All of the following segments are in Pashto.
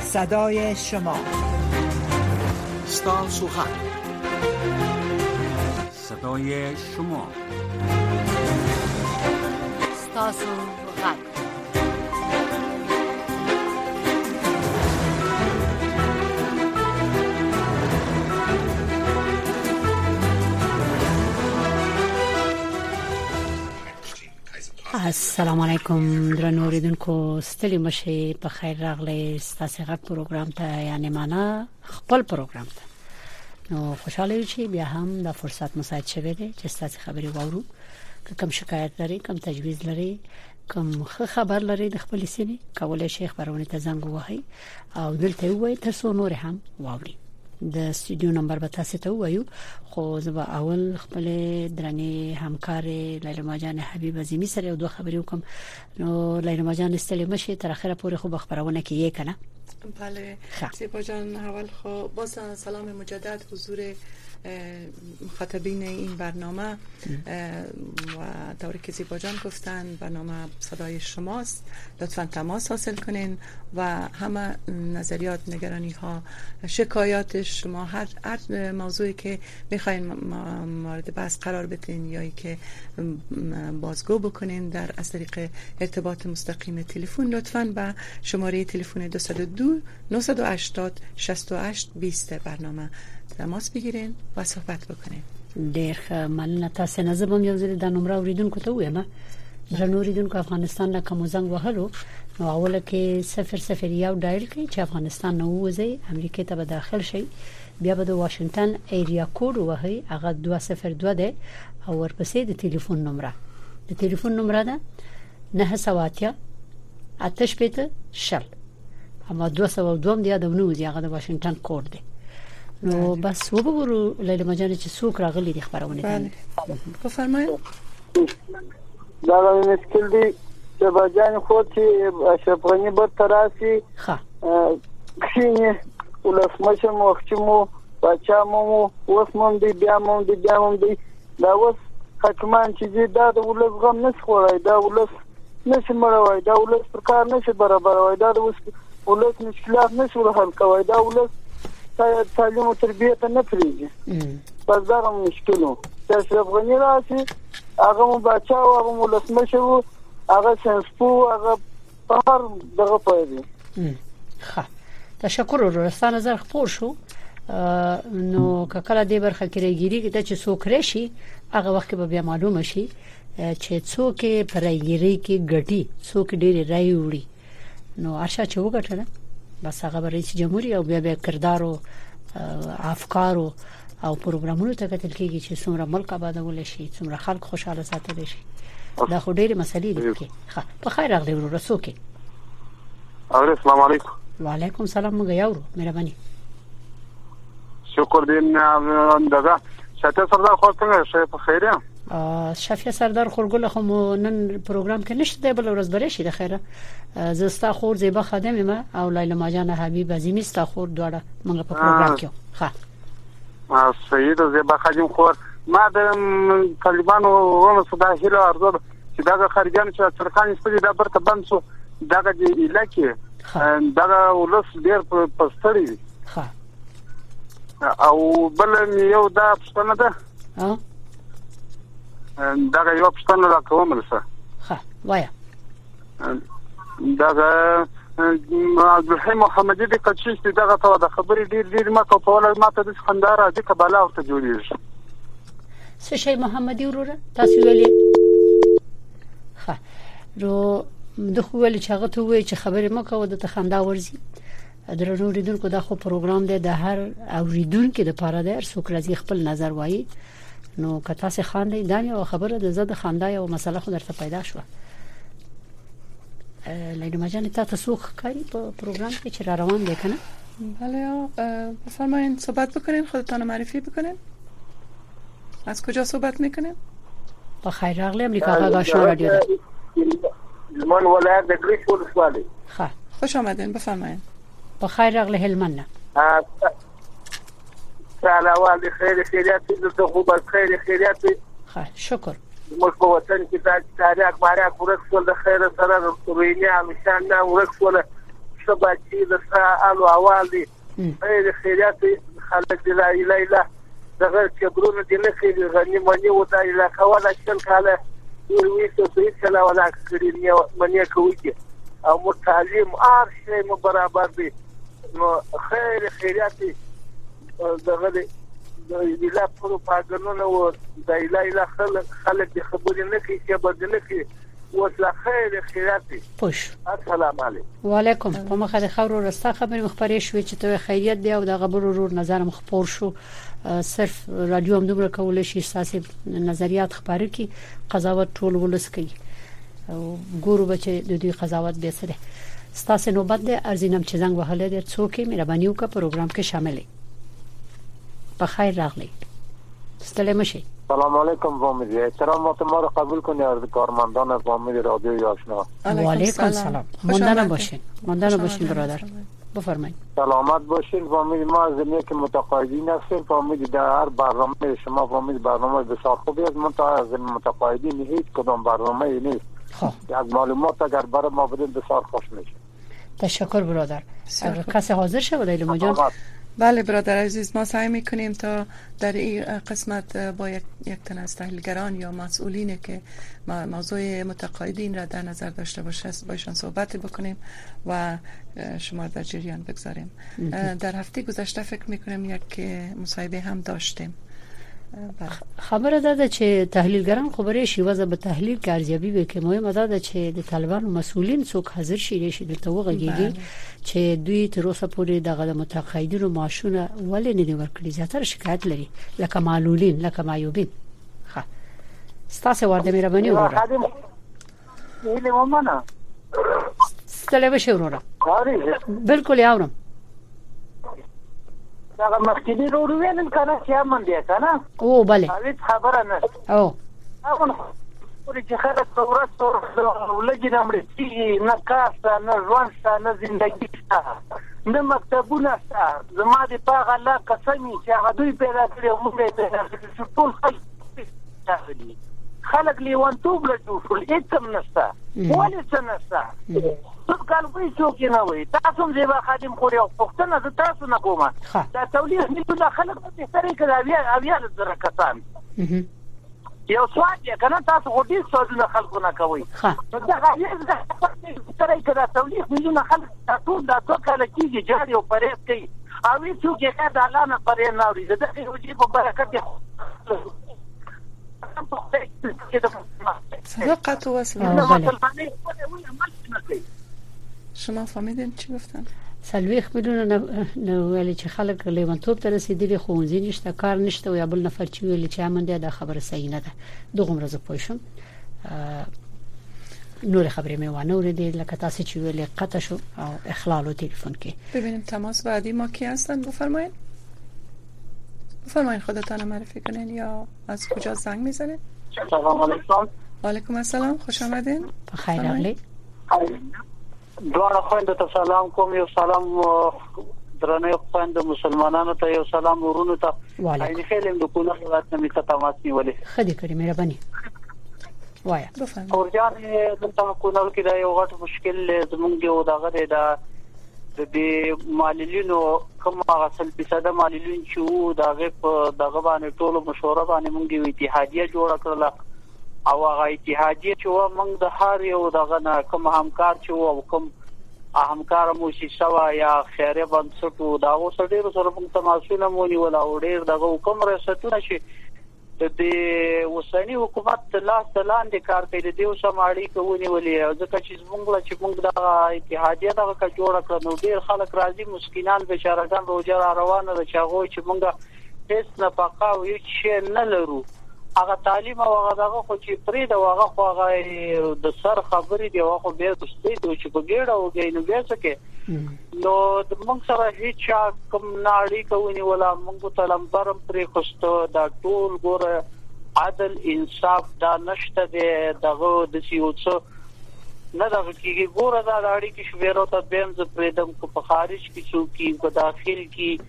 صدای شما. ستاسو غږ، صدای شما. ستاسو غږ. السلام علیکم درنو اوریدونکو، ستړي مشه، په خیر راغلی ستاسو غږ پروګرام ته، یعنی معنا خپل پروګرام ته. نو خوشاله یو چې بیا هم د فرصت مساعد شوه دي چې ستاسو خبري واورو. که کوم شکایت لري، کوم تجویز لري، کوم خبر لري د خپل سینې، کولای شي خبرونه ته زنګ ووهي او دلته وایي تاسو نور هم واوري. د استودیو نمبر به تاسو ته وایو، خو زه به اول خپل درنې همکار لیلا جان حبیب عظیمی سره یو دوه خبرې وکم. نو لیلا جان استلې مشه تر اخره پورې خو خبرونه کیه کنه. بله زیبا جان، اول خو باز سلام مجدد حضور مخاطبین این برنامه و طوری که زیبا جان گفتن برنامه صدای شماست. لطفا تماس حاصل کنین و همه نظریات، نگرانی ها، شکایات شما، هر موضوعی که میخواین مورد بحث قرار بدین یا ای که بازگو بکنین در از طریق ارتباط مستقیم تلفن، لطفا به شماره تلفن 202 980 68 20 برنامه تماس بگیرین و صحبت بکنین. ډیر ښه مننه. تاسو نه زبم یو ځل د نمبر اوریدونکو ته وایم. درنو اوریدونکو، افغانستان نه کوم زنګ وهلو نو اوله کې 001 ډایل کړئ چې افغانستان نه وځي، امریکا ته به داخل شي، بیا به د واشنگټن ایریا کوډ وهي، هغه 202 ده او ورپسې د ټلیفون نمبر. د ټلیفون نمبر ده 980 8 شل، اما 202 دی د نوځي، هغه د واشنگټن کوډ دی. نو بس وګورو لیلا جان چې څوک راغلي دي خبرونه. بله بفرمایئ. دا مشکل دی چې بجان خو چې اشرفغنی بر تراسي ها کینه ولسمشه مخچمو بچامو وسمم دی بیا دی دا وس حکمان چې دا د ولس غم نس خوړای، دا ولس نس مړوي، دا ولس پر کار نشي برابروي، دا ولس مشکلات نشي حل کوي، دا ولس تعلیم او تربیت نه پریږي. پس دا مشکلو چې اشرفغنی راسي، هغه مو بچاو، هغه مو لسمشو، هغه سنسپو، هغه هر دغه پوهیږي. ښه، تشکر. ورسته نظر خپور شو. نو کله دې برخه کې راګيري چې څوک راشي، هغه وخت به بیا معلومه شي چې څوک پرایګيري کې ګټي، څوک ډېر رای وړي. نو ارشا چې وګټل بس هغه رئیس جمهوریت او بیا کردارو، افکارو او پروګرامونو ته کتل کېږي چې څومره ملک آبادول شي، څومره خلک خوشاله ساتل شي. دا خو ډېرې مسلې دي. ښه، په خیر راغلی ورو رسوکې. السلام علیکم. وعلیکم السلام. موږ یاورو مهرباني. شکر دې نه دغه شاته سردار خو څنګه شي په خیر یم. شفیع سردار خورګل خو نن پروګرام کې نشته دی، بل ورځ بری شي د خیره. زستا خور زیبا خادم ما او لیلا جان حبیب عظیمی ستا خور دواړه موږ په پروګرام کې. ها سید زیبا خادم خور ما د طالبانو ورونو صدا هیله ارزو چې دا خارجان چې ترکان استدي دا برته بند شو، دا د علاقې دا ولس ډیر پستړي. ها او بل یو دا پښتنه ده. دا یو پښتنه را کوم رسه. ها وایا دا عبدالحی محمدی د قچیش دغه ته د خبرې ډیر ما کو په ولر ماته د خنداره د کباله او ته جوړیږي. څه شي محمدی وروره تاسو ویلې؟ ها نو د خو ویل چې هغه ته وایي چې خبرې مکو د خندا ورزي. درنو اوریدونکو، دا خو پروګرام دی د هر اوریدونکو لپاره دی، څوک راځي خپل نظر وایي. نو که تاسو خاندئ دا یو خبره ده، زده خندا یو مسله خو درته پیدا شوه. لیلا جان تاسو ښکاری په پروګرام کې چې را روان دی کنه؟ بله بفرمایید صحبت بکنین، خودتان معرفی بکنین. از کجا صحبت میکنین؟ په خیر راغلی امریکا غږ آشنا رادیو ده. هلمند ولایت د ګریش ولسوالۍ. ښه، خوش آمدین، بفرمایید. په خیر راغلی هلمند نه. سلام خیریت دې خو بس خیریت. ښه، شکر. موږ په وطن کې د تاریخ ماریا کورس ول د خیر سره روینه همیشه نه ورکول سباچی د سالو اوالي خیرات خلک دی لا اله دغه کبرونه دي نه کوي غني منی و دا علاقه ولا شل کاله وی څه څه ولا کړی نه منی کوي او متعلم ارشه مو برابر دي نو خیرات دغه د لا پروپاګاندا و د اله خلک د خبرې نه کوي چې بدل کوي وسله خیرات پوش السلام علیکم وعلیکم په مخه د خبرو راسته خبرې مخبري شوې چې ته خیریت دی او د خبرو ورور نظر مخبور شو صرف رادیو هم دومره کول شي ساسي نظریات خبرې کی قضاوت ټول ولس کوي او ګورو بچي د دې قضاوت به سره ستاسو نوبت دی ارزینم چې زنګ وهله د څوکې مهرباني وکړه پروګرام کې شامل په خیر راغلی ستړي مشي سلام علیکم وامید احترامات ما را قبول کنید از کارمندان وامید رادیوی آشنا. و علیکم سلام. ماندن باشین برادر. بفرمایید. سلامت باشین وامید ما از زمینه که متقاعدین هستیم وامید در هر برنامه شما وامید برنامه بسیار خوبی است من تا از متقاعدین هیچ کدام برنامه نیست. از معلومات اگر برای ما بدین بسیار خوش میشه. تشکر برادر. اگر کسی حاضر شه ولی مجان بله برادر عزیز ما سعی میکنیم تا در این قسمت با یک تن از تحلیلگران یا مسئولینی که موضوع متقاعدین را در نظر داشته باشه باشن صحبت بکنیم و شما در جریان بگذاریم. در هفته گذشته فکر میکنم یک مصاحبه هم داشتیم. خبره ده چې تحلیلګران خبرې شي وځه به تحلیل کارځبي وکړي مهمه ده چې د طالبانو مسؤلین څوک حاضر شي د توغږي چې دوی تر اوسه پورې دغه متقاعدینو معاشونه ولې نه دي ورکړي زیاتره شکایت لري لکه معلولین لکه معیوبین ښه ستاسو ورته مهرباني وکړه ویلې ومنه ستله بشه وروره بالکل یاورم هغه مخکې ورو وینم کنه چې من دی کنه او بله هیڅ خبره نه او هغه چې خلک ورځ ولګي نمړي چې نه کار نه ژوند نه ژوندۍ نه مکتبونه زما د پاغه الله قسمی چې هغه دوی پیدا کړی موږ پیدا کړی ټول خلک لیوانتوب له ټول هیڅ نشته ولې څه نشته څوک کالوي څوک نه وي تاسو هم زیبا خادم خوري او پښتنه ز تاسو نه کومه دا تولید نه خلک په سره کې اویا زره کسان یو سوال یې کنه تاسو خو دې سوالونه خلکو نه کوي دا هغه سره کې دا تولید نه خلک تاسو دا څو کله کېږي جاري او پرېز کوي او هیڅ یو کې دا الله نه پرې نه اوري دا یو چې په برکت صدقت و شما فهمیدین چی گفتن؟ سلويخ بدون نو ویل چې خلک لیوانتوب ته رسیدلی خونځي نشته کار نشته او یا بل نفر چې ویل چې امنده دا خبره صحیح نه ده دغه مرزه پوښم نور خبرې مې وانه ورېدې لکه تاسو چې ویل قطع شو او اخلال او تلیفون کې ببینیم تماس بعدی ما کی هستن بفرمایید خودتان معرفی کنین یا از کجا زنگ میزنین؟ سلام علیکم. و علیکم السلام خوش آمدین. بخیر راغلی. دوه خويندو ته سلام کوم یو سلام درنه خويند مسلمانانو ته یو سلام ورونو ته عین خیلم د کونه ولات نه میته تماس نیولې خدي کړی مهرباني وایا بفرمایئ اورجان دلته کونه کې دا یو غټ مشکل زمونږ یو دغه د معلولینو کوم غسل بساده معلولین چې دغه په دغه باندې ټولو مشوره باندې مونږ یو اتحادیه جوړ کړل او هغه اتحادیه چې مونږ د هر یو دغه نه کوم همکار چې او کوم همکار مو شي سوا یا خیره بنسټو دا اوس ډېر سره موږ تماسونه مونږ ولا ډېر دغه کوم رسټونه شي د وسنی حکومت لاس لاندې کار کوي د اوسه ماړی کوونی ولې ځکه چې موږ د اتحادیه دغه جوړ کړو نو ډېر خلک راځي مسکینان بشارتان روزه روانه ده چې هغه چې موږ هیڅ نه پاکاو هیڅ شی نه لرو هغه تعلیم او هغه خو چې پرې دا هغه خو هغه د سر خبرې دی هغه به دوستي چې په ګډه او ګینو بیا څه کې نو د موږ سره هیڅ کوم ناړي کوي ولا موږ ته لمبرم پرې خوستو دا ټول ګوره عدل انصاف دا نشته دغه د سیوڅو نه دغه کیږي ګوره دا اړي کې شویرو ته بیم ز پرېدم کو په خارج کې څوکي په داخل کې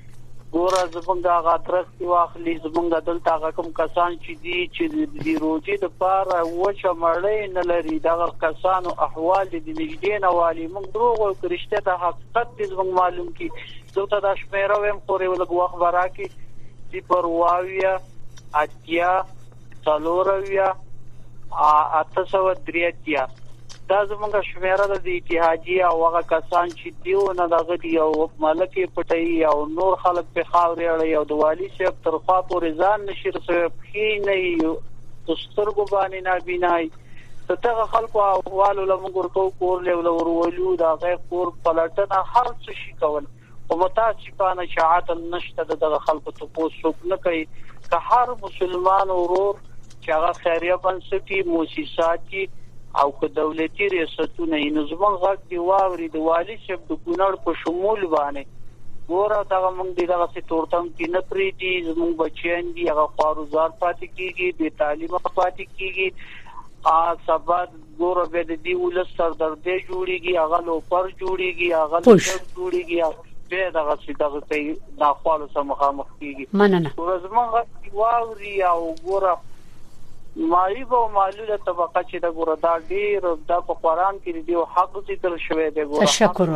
ګوره زمونږ هغه درستي واخلي زمونږ دلته هغه کوم کسان چې دي چې د روزي د پاره وچه مړۍ نه لري دغه کسانو احوال د نږدې نه والی موږ دروغ او کرشته ته حقیقت دې زموږ معلوم کی دلته د شمیره ویم خوري ولګ وخت براکي چې پرواویا اتیا څلورویا اتسو دریاتیا دا زمونږ شمیره د اتحادیه او هغه کسان چې دیو نه دغه دی او ملکی پټي او نور خلک په خاورې اړي او د والی صاحب طرفا پورې ځان نشي رسېږي نه یو سترګو باندې نه بینای ته خلکو احوال لمغ ورکو کور له ورولو دا غیر کور پلټنه هر څه شي کول او متاسفانه شاعت نشته د خلکو ته پوسوک نه کوي که هر مسلمان ورور چې هغه خیریه بنسټي مؤسساتي او که دولتي ریاستونه یې نظام غږ دی واوري د والی صاحب د کونړ په شمول باندې ګوره دا موږ دغه څه تورتم کې نه پریدي زموږ بچیان دي هغه خواروزار پاتې کیږي د تعلیم پاتې کیږي سبا ګوره به د دې ولس سر درد جوړيږي هغه لوپر جوړيږي هغه جوړيږي به دغه څه دغه په داخلو سره مخامخ کیږي مننه ورزمن واوري او ګوره مایب او معلوله طبقه چې د ګوره دا ډیر د قرآن کې دی او حق ذکر شوی دی ګوره تشکر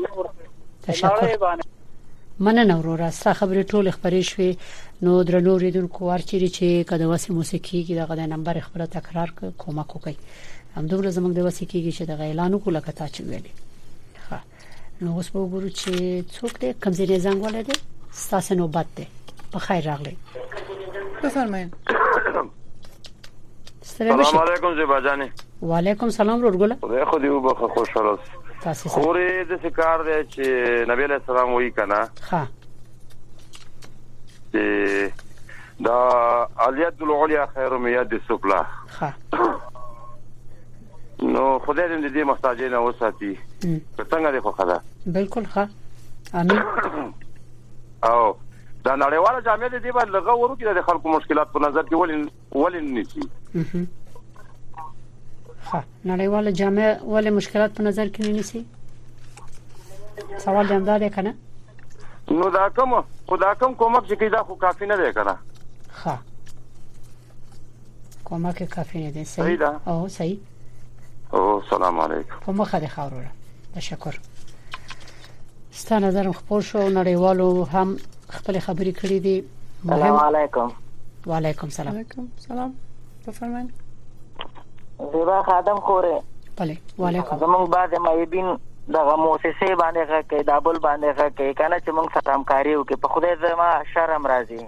تشکر مننه ورور ستا خبرې ټول خبرې شوې نو درنو ریدونکو ورچېری چې کده واسه موسیقي کې دغه نمبر خبره تکرار کومک وکړي همدغه زموږ د واسه کېږي چې د اعلان وکړه کتا چې ویلي نو اوس به وګورو چې څوک دې کمزوري زنګ ولده ستاسو نوبت ده په خیر راغلی بفرمایئ السلام علیکم زیبا جانی وعلیکم سلام ورګله خدای خو دې وبخه خوشاله تاسو خورې د ذکر دی چې نبی له سلام وی کنه ها دا الیت العلیا خیر من ید السفلی ها نو خدای دې دې محتاجین اوساتي څنګه دې خو خدا بالکل ها امين او دا نړیواله جامعه دې باندې لغه ورو کې د خلکو مشکلات په نظر کې ولین نشي ها نړیواله جامعه ولې مشکلات په نظر کې نه نیسي سوال دې اندازه کنه نو دا کوم کومک چې دا خو کافی نه دی کنه ها کومک کافی نه دی صحیح او صحیح او سلام علیکم په مخه دې خاوره تشکر ستاسو نظر خپل شو نړیوالو هم خپل خبرې کړې دي السلام علیکم وعلیکم سلام علیکم سلام بفرمایئ زیبا خادم خوره بله وعلیکم زمونږ بعد مایبین دغه موسسه باندې غږی دابل باندې غږی کنه چې موږ سره همکاري وکړي په خدای زما شرم راځي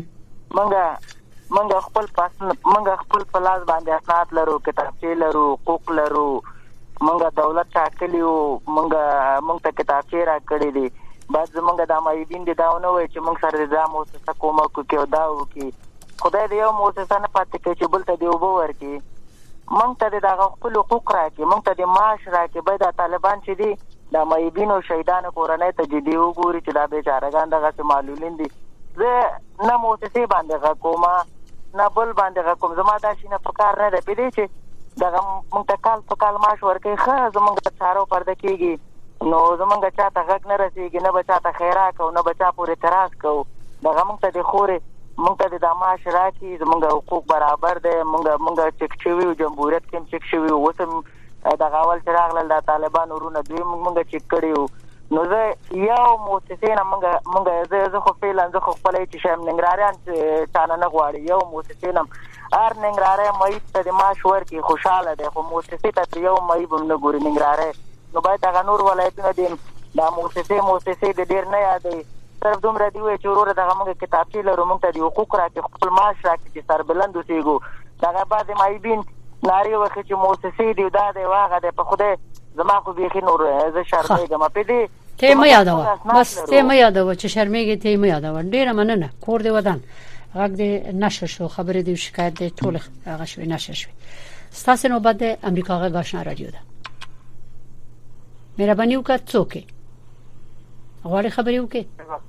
موږ خپل پلاس باندې اسناد لرو کتابچې لرو حقوق لرو موږ دولت ټاکلیو موږ ته کتابچې راکړې دي بعد زمونږ د مایبین دي داونه وای چې موږ سره د موسسه کومه کوي دا وکي خدای دې یو موسسه نه پاتې کوي چې بل ته دی وبو ورکی موږ ته دغه خپل حقوق راکړي موږ ته د معاش راکړي به د طالبان چې دي د مایبین او شهیدانو کورنۍ ته جدي وګوري چې دا بیچارهګان دغه معلولین دي زه نه موسسه باندې کومه نه بل باندې کوم زما دا شي نه فکر نه دی پدې چې دغه موږ ته کال په کال معاش ورکړي خو زمونږ چارو پرده کیږي نو زمونږ چاته غږ نه رسیږي نه بچاته خیرات او نه بچا پورې اعتراض کو دغه موږ ته د خوري موږ ته د معاش راکړي زمونږ حقوق برابر دي موږ چک شوی جمهوریت کې چک شوی وسم دغه اول چې راغله د طالبان ورونه دوی موږ چک کړیو نو زه یو موسسه نه موږ زه خو فعلا زه خپل چې شم ننګرهاریان چانه نه غواړي یو موسسه نه هر ننګرهاری مې ته د معاش ورکړي خوشاله ده خو موسسه ته یو مې بم نه ګوري ننګرهاری نو باید هغه نور ولایتونه دي دا موسسه د ډیر نه یادې صرف دومره دی چې ورور دغه موږ کتابچې لرو موږ ته د حقوق راکړي خپل معاش راکړي چې سربلند اوسېږو دغه بعد مایبین ناری وخت چې موسسه دی دا دی واغه د په خوده زما خو بيخي نور زه شرمېږم په دې ته مې یادوه بس ته مې یادوه چې شرمېږي ته مې یادوه ډیره مننه کور دی ودان غږ دې نشه شو خبرې دې شکایت دې ټول هغه شوی نشه شوی ستاسو نو بعد امریکا غږ آشنا رادیو ده مهرباني وکړه څوک غواړي خبرې وکړي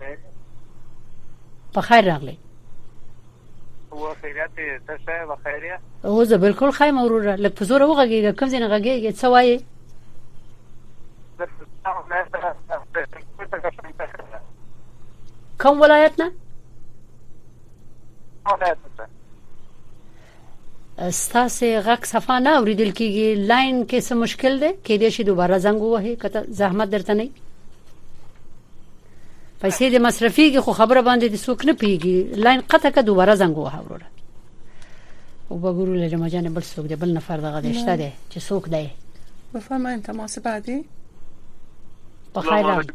په خیر راغلی و خیریت تاسو و خیریه او زه بالکل خایم وروره لکه په زور وغږیږه کوم ځای نه غږیږي څه وایي کوم ولایت نه؟ ولایت ستاسو غږ صفا نه اوریدل کیږي. لاین کې څه مشکل ده؟ کې دې شي دوباره زنګ ووهي کته زحمت درته نه. پیسې د مصرفي کې خو خبره باندې د څوک نه پیږي. لاین قطع که دوباره زنګ ووهه وروره. او بګورو له مجانب بل څوک دی، بل نفر دغه دشته دی چې څوک دی. بفرمایید تماس بعدی. بخیر راغلی.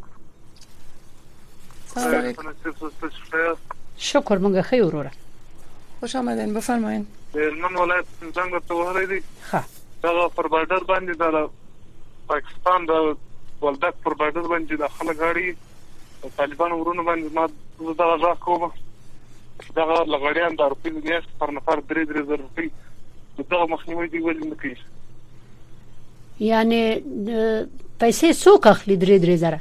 سلام علیکم. شکر مونږ ښه یو وروره. خوش آمدین. بفرمایید. من ولایت څنګه ته وهلې دي؟ ښه. دا پر بارډر باندې دا پاکستان د ولدک پر بارډر باندې د خلک غاړي طالبان ورونه باندې ما دا راځه کوم دا لغړیان د روپی میاشت پر نفر 3 روپی دا مخنیوي دی ولې نه کوي؟ یعنی پیسې څوک اخلي 3 زره؟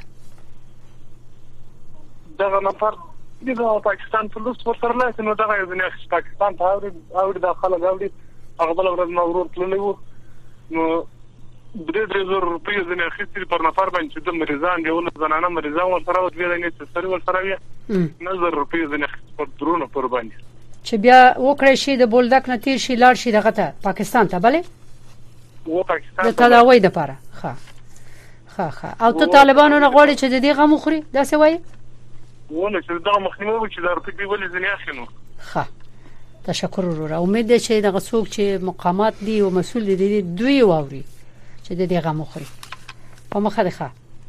دا نفر د پاکستان پولیس ورسره نه نو دا یو پاکستان ته او د خلک غاړي هغه بل ورځ نو ورور تللی وو نو 3 روپی ځنه اخیستي پر نفر باندې د مریضان دی ول زنانه مریضان ورسره او دوی نه څه ورسره وي 9 روپی ځنه پر درونه پر باندې چې بیا وکړې شي د بولدک نه تیر شي لاړ شي دغه ته پاکستان ته بلې و پاکستان د تداوی د پاره. ښه او ته طالبانو نه غواړي چې د دې غم خوري دا څه وایي؟ ونه چې دا مخنیوي چې دا روپی دی ولې ځنه اخینو. ښه تشکر وروره. امید ده چې دغه څوک چې مقامات دي او مسؤل دي دوی واوري چې د دې غم خوري. په مخه ده.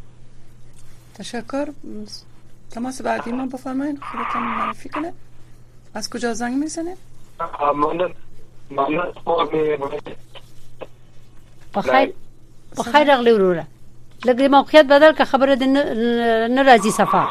تشکر. تماس بعدی ما بفرمایید. خودتون معرفی کنه. از کجا زنگ میزنه؟ بخیر راغلی وروره. لږ موقعیت بدل که خبره دې نه راځي صفا.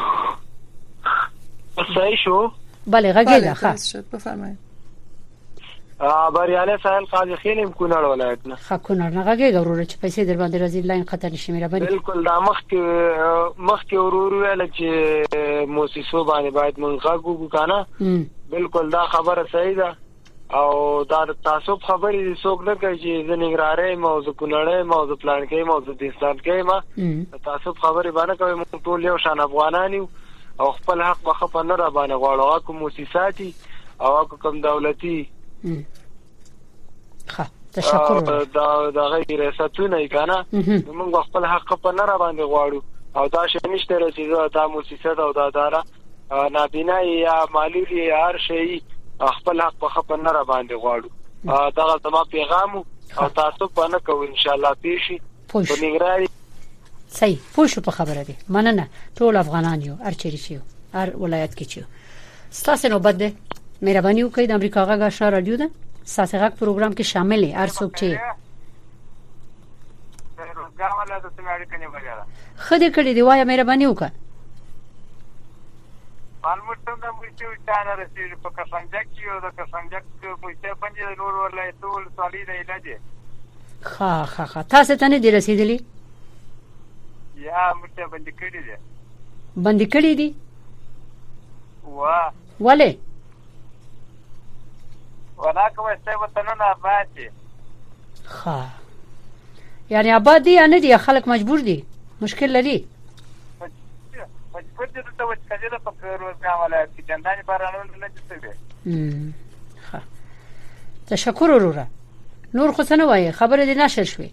صحیح شو؟ بله غږیږي. ښه بفرمایید. بریاله سهل قاضی خیلم کونړ ولایت نه. ښه کونړ نه غږیږي وروره چې پیسې در باندې راځي لاین قطع نشي مې را باندې. بالکل دا مخکې ورور ویل چې موسسو باندې باید مونږ غږو کنه. بالکل دا خبره صحیح ده او دا تاسو خبرې څوک نه کوي چې زنګراره موضوع کونړې موضوع پلان کې موضوع د اسلام کې ما تاسو خبرې باندې کوي. موږ ټول یو شان افغانان یو او خپل حق په خپل نه را باندې غواړو کوم مؤسساتي او کوم دولتي. ښه تشکر. دا غیر ریاستونه کنه موږ خپل حق په نه را باندې غواړو او دا شې نشته چې دا مؤسسات او دا اداره نابینا یا مالی یا هر شی خپل حق په خپل نه را باندې غواړو. دا زما پیغام او تاسو په نه کوو ان شاء الله پیشي په نګراري. صحیح پوښو په خبره دي. مننه. ټول افغانان یو هر چیرې شي هر ولایت کې شي. ستاسو نوبت ده. مهرباني وکړئ د امریکا غږ آشنا رادیو ده ستاسو غږ پروګرام کې شامل هر څوک چې خدای کړي دی وایي مهرباني وکړه. معلومات څنګه موږ چې نه رسېږي په کفنجک کې او د کفنجک په څه باندې نور ولایت ټول صالح دی لږه. ښه تاسو ته نه دی رسیدلی؟ یا موږ باندې کړی دی. باندې کړی دی؟ ولې؟ ولا کوي څه وطن نه آبادي. یعنی آبادی یا نه دی خلک مجبور دي مشکل لري؟ مجبور دي ته وځي په روزګار ولایت کې چنداني بارانونه نه دي. ښه تشکر وروره. نور خو څه نه وایي خبره دې نشر شوې.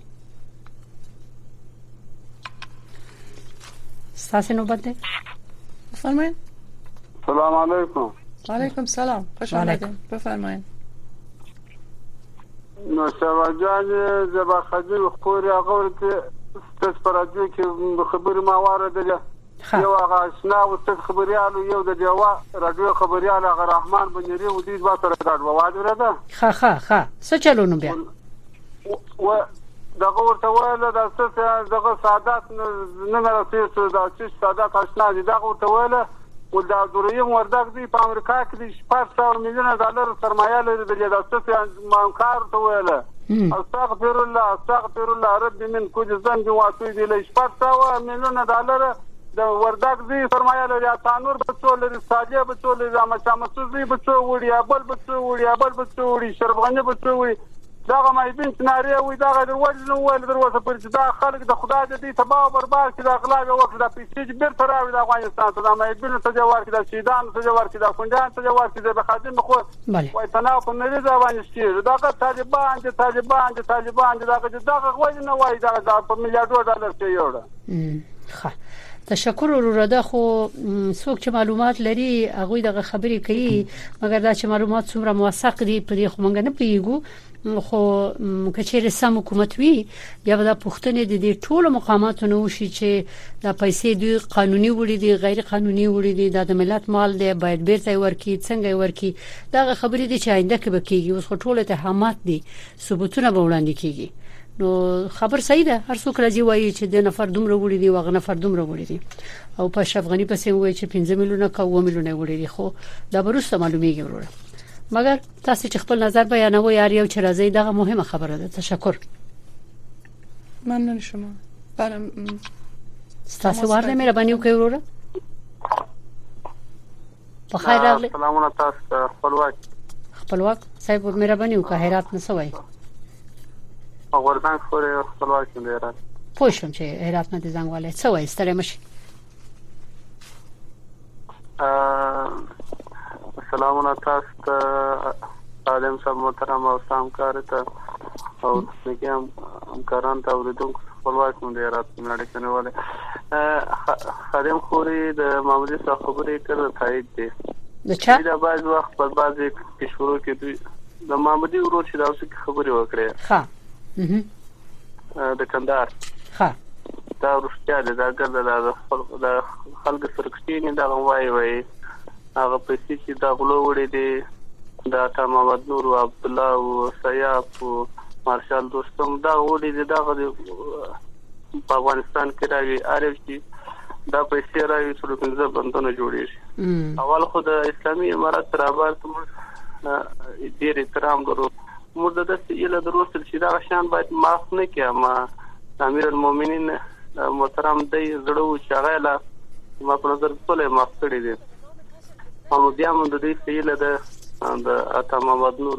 ستاسو نوبت ده. بفرمایید. سلام علیکم. وعلیکم سلام. خوش آمدید. بفرمایید. نو شواجان زبا خدي خوري هغه ته تاسو کې خبري ما وارده یو هغه آشنا او ست خبريالو یو د دیوا رادیو خبريال هغه رحمان بنيري و دې با سره کاټ وواده ده. ښه څه چلونو بیا و دغه ورته ویل د څه دغه سعادت نه راځي دا چې سعادت آشنا دي دغه ورته ویل ولدا دوریم وردګ دی په امریکا کې د 500 میلیون ډالر سرمایه لري د داسې مانکار ته ویل استغفر الله رب من كل ذنب واتوب اليه 500 میلیون ډالر د وردګ دی سرمایه لري. تانور بچو لري ساجه بچو لري مچا مسوزي بچو وړي ابل بچو وړي شربغنه بچو وړي دغه مایبین سناریو وي دغه ورول نو ول دروازه پر چې دا خلک د خدای د دې تباہ او برباد کړي د اغلا وکړه د پیسې چې بیرته راوي د افغانستان ته د مایبین ته جوړ کړي د سیدان ته جوړ کړي د کونډان ته جوړ کړي د خادم خو وای تناو په نړۍ ځوان شي دغه طالبان دغه غوښ نه وای دغه په میلیارډ ډالر کې یوړه. ښه تشکر وروره. خو څوک چې معلومات لري هغه دغه خبرې کوي مګر دا چې معلومات څومره موثق دي په دې خو مونږ نه پیګو. خو کچېر سم حکومت وی بیا د پښتنې د دې ټولو مقاماتو نو شي چې د پیسې دی قانوني وړي دي غیر قانوني وړي دي د ملت مال دی باید بیرته ورکی څنګه ورکی دا خبرې دي چې آینده کې بکیږي. اوس ټول اتهامات دي ثبوتونه به وړاندې کیږي. نو خبر صحیح ده هر څوک راځي وایي چې د نفر دومره وړي دي واغ نفر دومره وړي دي او په افغاني پسې وایي چې 15 میلیونه کا 2 میلیونه وړي دي. خو دا برسته معلومیږي وروره. مګر تاسو چې خپل نظر بیانوي یاري او چې راځي دا مهمه خبره ده. تشکر. ممنون شما. برام تاسو ورته مهرباني وکړئ وروره. په خیر راغلی. سلامونه تاسو خپلواک صاحب مهرباني وکړئ هرات نه سوای. وردان خوري خپلواک دی هرات. پوښتم چې هرات نه د زنګواله سوای ستړي مشي. سلامونه تاسو ته عالم صاحب محترم او سامکار ته او څنګه همکاران ته اوریدونکو خپلواک مونږ رات نړۍ کې نهواله خادم خوري د معمولی څخه خبرې کړې تایید دي. دا بعض وخت په بعضي کشورو کې د معمولی ورور چې داوسه خبرې وکړي. ها د کندهار دا ورشته دا ګرځاله د خلک سرکشتي دا وایي هغه پیسې چې دا غلو وړي دي دا محمد نور او عبد الله او سیاف او مارشال دوستم دا وړي دي دا په افغانستان کې راوي عارف دي دا پیسې راوي څو څنګه بندونه جوړیږي. اول خو د اسلامي امارات رابطه ډېر احترام لرو موږ د دې یله دروسل چې دا شان باید معاف نه کیما امیر المؤمنین محترم دی زړو شغاله ما په نظر ټول معاف کړی دي. او بیا موږ د دې یله د اته محمد نور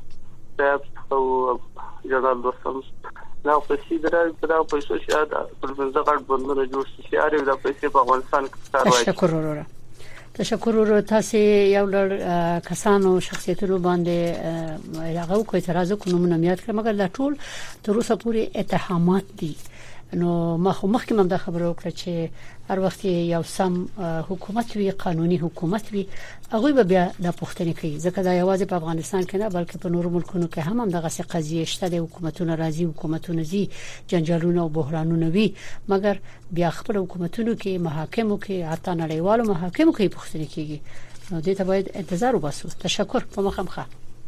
او جنرال دوستم دا پیسې درې دا پیسې شاید په ځکه بندونه جوړ شي اړ دا پیسې په افغانستان کې کاروي. تشکر ورو تاسو یو لړ کسانو شخصیتونو باندې هغه کوئی اعتراض کوم نومیات کړ مګر دا ټول تر اوسه پورې اتهامات دي. نو مخکې هم دا خبره وکړه چې هر وخت یو سم حکومت وی قانوني حکومت وی هغه به بیا د پښتنې کوي ځکه دا یوازې په افغانستان کې نه بلکې په نورو ملکونو کې هم دغه څه قضیه شته د حکومتونو راځي حکومتونو زی جنجالونه او بحرانونه وی مګر بیا خپل حکومتونو کې محاکمو کې حتی نړیوالو محاکمو کې پښتنې کیږي. نو دې ته باید انتظار وباسو. تشکر په مخامخه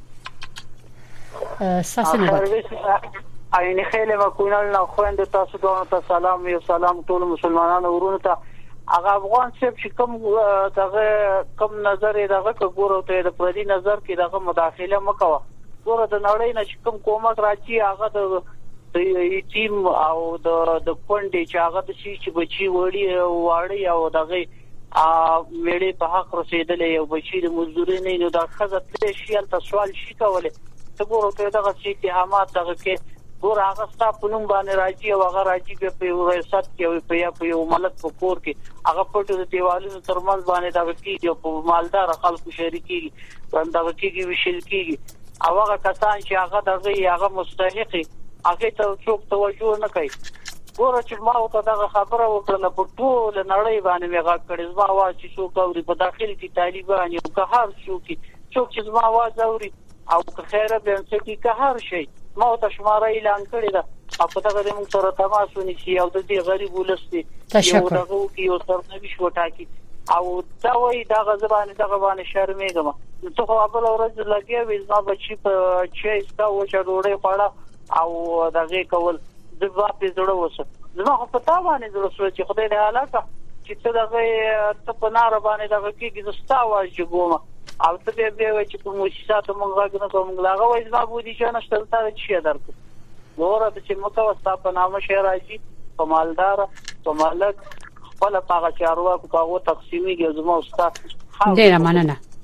ساسنه عین خیل وکونل نو خويند تاسو ته سلام یو سلام ټول مسلمانانو ورونو ته هغه افغان چې کوم نظر یې دغه ګورو ته د پردي نظر کې دغه مداخله مکوه ګوره د نړۍ نه کوم کومک راځي هغه د یتیم او د پوندې چې هغه د شي چې بچي وړي او دغه مېړې په حق رسیدلې او بچي د مزدوري نه نو دا خزه ته شي تل سوال شي کوله ته ګوره ته دغه شي اتهامات دغه کې ګور هغه ستاسو نوم باندې راځي او هغه راځي په ریاست کې او په یو ملک په کور کې هغه پټو د دیوالونو ترمنځ باندې دا کیږي او په مالدار خلکو شریکي باندې کیږي وشل کیږي او هغه کسان چې هغه مستحقي هغه ته څوک توجه نه کوي. ګور چې ما او ته دا خبره وکړه په ټول نړۍ باندې میغا کړي زما واز چې څوک اوري په داخل کې طالبان یو که هر څوک چې زما واز اوري او که خیره به انسټي که هر شي ما ته شماره اعلان کړی دا په دغه موږ سره تماس ونیسي او د دې غریب ولستي یو دغه کې یو سرنوي شو ټاکي او دا وایي دا غزبانه دغه باندې شرمېږم ته خو خپل ورځ لګي وې ما بچي په چې ستا و چې ډوړې پاړه او دغه کول د واپس جوړو وسه زما په تا باندې جوړ چې خدای دې حالات چې ته دغه په نار باندې دغه کې زستا واجب ګوم او ته به وای چې په مؤسساتو مونږ راغنه کوم لاغه وای زما بودی چې نشته تر چی درکو نور د چې متوسطه په نامه شهر راځي په مالدار په مالک خپل پاغه چارواکو پاغه تقسیمي کې زما استاد ډیر مننه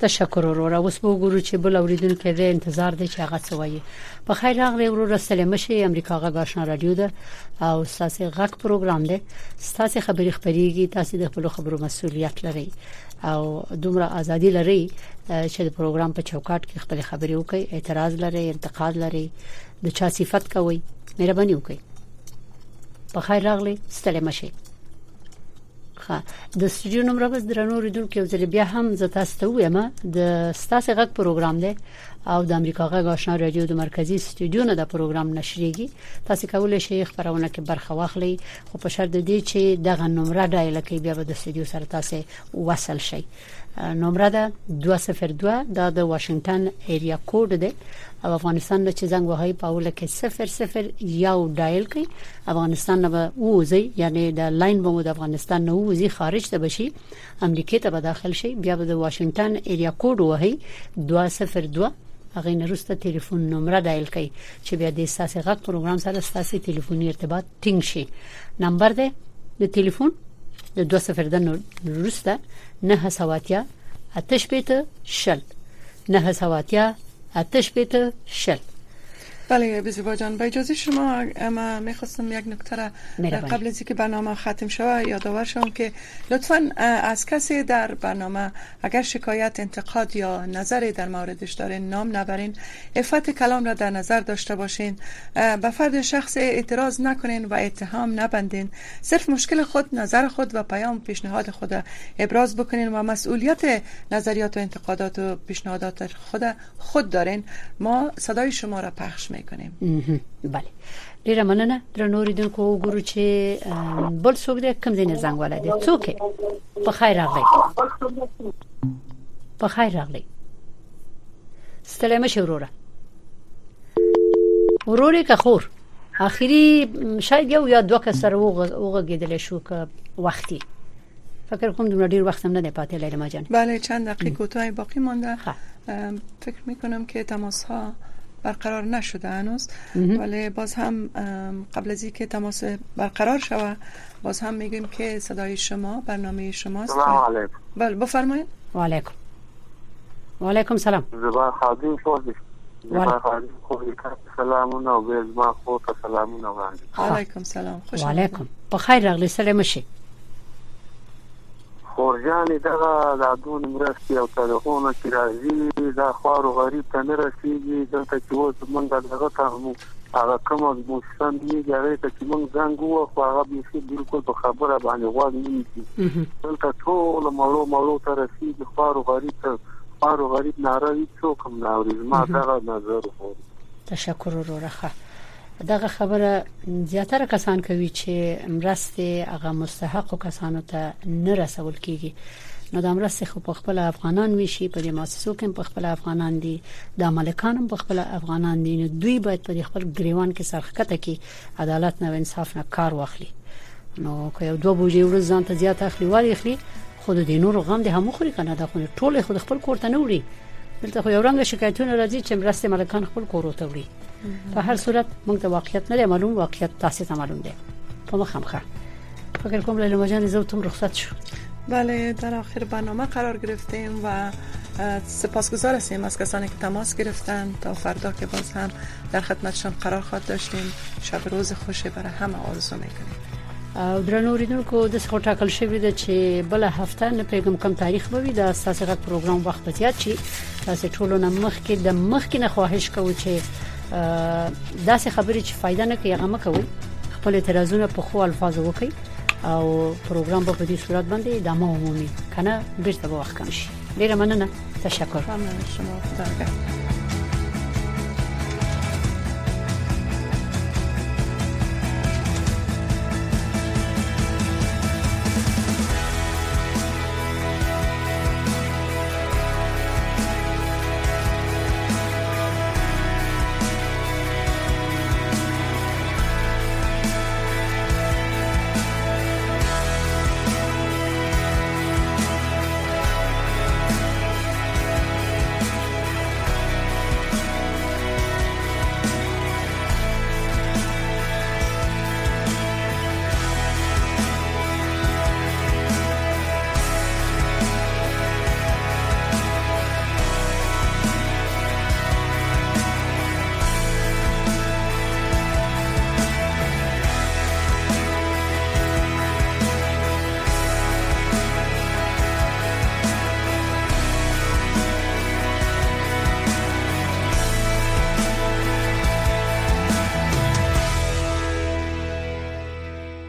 تشکر وروره. اوس به وګورو چې بل اوریدونکو د انتظار دی چې هغه څه وایي. په خیر راغلی وروره، سلام شي. امریکا غږ آشنا رادیو ده او ساسي غږ پروګرام دی. ساسي خبري خبريږي، تاسو د خپل خبرو مسؤلیت لرئ او دومره ازادي لرئ چې د پروګرام په چوکاټ کې خپل خبري وکړئ. اعتراض لرئ، انتقاد لرئ، د چا صفت کوي، مهرباني وکړئ. په خیر راغلی، سلام شي. د سټوډیو نمبر بس درنو ریدونکو یو ځل بیا هم زه تاسو ته وایم د ستاسو غږ پروګرام دی او د امریکا غږ آشنا رادیو د مرکزی سټوډیو نه د پروګرام نشریږي. تاسو کولای شئ خبرونه کې برخه واخلئ، خو په شرط دی چې دغه نمبر ډایل کړئ بیا به د سټوډیو سره تاسو وصل شئ. نمبر ده 202 د واشنگټن ایریا کوډ دی او افغانستان نه چې زنګ وهاي پاوله کې 001 ډایل کړئ. افغانستان نه وځي، یعنی د لاین به د افغانستان نه وځي خارج ته بشي، امریکا ته به داخل شي، بیا به د واشنگټن ایریا کوډ وهي 202 هغه نرسته ټلیفون نمبر ډایل کړئ چې بیا د ساسي غږ پروګرام سره ستاسو ټلیفوني ارتباط ټینګ شي. نمبر ده د ټلیفون د 202 نرسته 970 8 شل 970 8 شل. بله بزیبا جان، با اجازه شما اما میخواستم یک نکته را قبل از اینکه برنامه ختم شود یادآور شوم که لطفاً از کسی در برنامه اگر شکایت، انتقاد یا نظری در موردش دارین نام نبرین، عفت کلام را در نظر داشته باشین، به فرد شخص اعتراض نکنین و اتهام نبندین، صرف مشکل خود، نظر خود و پیام پیشنهاد خود ابراز بکنین و مسئولیت نظریات و انتقادات و پیشنهادات خود دارین. ما صدای شما را پخش کنیم. بله ډیره مننه. درنو ریدونکو وګورو چې بل څوک دې کم دینه زنګ ولاده څوک په خیر راغلی. په خیر راغلی، سلام شوروره وروره که خور اخیری شاید یو یا دوه کسر وګه گیدل شو که وختي فکر کوم دومره ډیر وخت هم نه پاتې لیلا جان. بله چند دقیقه کوتاه باقی مونده. فکر میکنم که تماس ها برقرار نشده هنوز، ولی باز هم قبل از اینکه تماس برقرار شود باز هم میگیم که صدای شما برنامه شماست. سلام علیکم. بله بفرمایید. و علیکم. و علیکم سلام. زبان خادم شوردی. زبان خادم خوبی سلامونه و بیزما خود سلامونه وړاندې. علیکم سلام. خوش و علیکم. په خیر راغلی، سلام شي. خورجانې دغه د دون مرستې او تلفون کې راځي دا خوارو غریب ته نه رسیږي. دلته چې اوس موږ دغه ته هغه کوم موسم دی هغه ته چې موږ زنګ وو هغه به بالکل په خبره باندې غوږ نه نیسي. دلته ټول مالو ته رسیږي، خوارو غریب ناراضي څوک هم نه اوري. ما دغه نظر وو. تشکر وروره. دغه خبره زیاتره کسان کوي چې مرسته هغه مستحق کسانو ته نه رسول کیږي. نو د مرسته خو په خپل افغانان ویشي، په دې مؤسسو کې په خپل افغانان دي، د مالکانو په خپل افغانان دي. نو دوی باید په خپل ګریوان کې سرخکته کې عدالت نه انصاف نه کار واخلي. نو که یو دوه بوجي ورځ ځان ته زیات اخلي واري اخلي، خود د نور غم د هم خوري کنه، دا خو ټول خود خپل کور ته نه وړي. دلته خو یو رنګ شکایتونه راځي چې مرسته مالکان خپل کور ته وړي. په هر صورت موږ ته واقعیت نه معلوم، واقعیت تاسو ته معلوم دی. په مخامخه فکر کوم لیلا جان زوتم رخصت شو. بله در آخر برنامه قرار گرفتیم و سپاسگزار هستیم از کسانی که تماس گرفتن. تا فردا که باز هم در خدمتشان قرار خواهد داشتیم. شب روز خوشی برای همه آرزو میکنیم. او درنو ریدونکو د څه ټاکل شوی دی چې بل هفته نه پیغام کم تاریخ به وي د ساسي غږ پروګرام وخت به زیات شي. تاسو ټول نه مخکې نه خواهش کوو چې داسې خبرې چې فائدہ نه کوي هغه مکوئ، خپل اعتراضونه په خو الفاظو وکړئ او پروګرام په دې صورت باندې ادامه ومومي کنه بیرته به وخت کم شي. ډیره مننه، تشکر. ممنون شما، خدا نگهدار.